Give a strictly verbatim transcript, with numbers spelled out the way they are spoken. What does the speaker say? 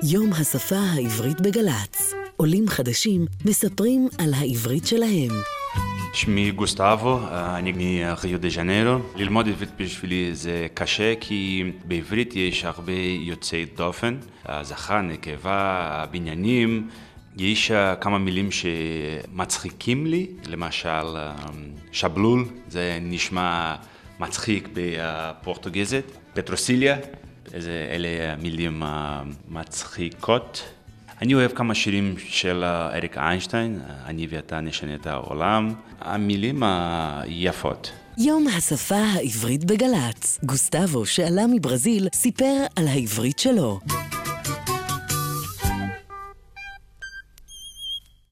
יום השפה העברית בגלץ. עולים חדשים מספרים על העברית שלהם. שמי גוסטבו, אני מריו דה ז'נרו. ללמוד עברית בשבילי זה קשה כי בעברית יש הרבה יוצאי דופן. זכר, נקבה, הבניינים. יש כמה מילים שמצחיקים לי, למשל שבלול, זה נשמע מצחיק בפורטוגזית. פטרוסיליה, אלה מילים מצחיקות. אני אוהב כמה שירים של אריק איינשטיין, אני ואתה נשנה את העולם, המילים היפות. יום השפה העברית בגלץ. גוסטבו, שעלה מברזיל, סיפר על העברית שלו.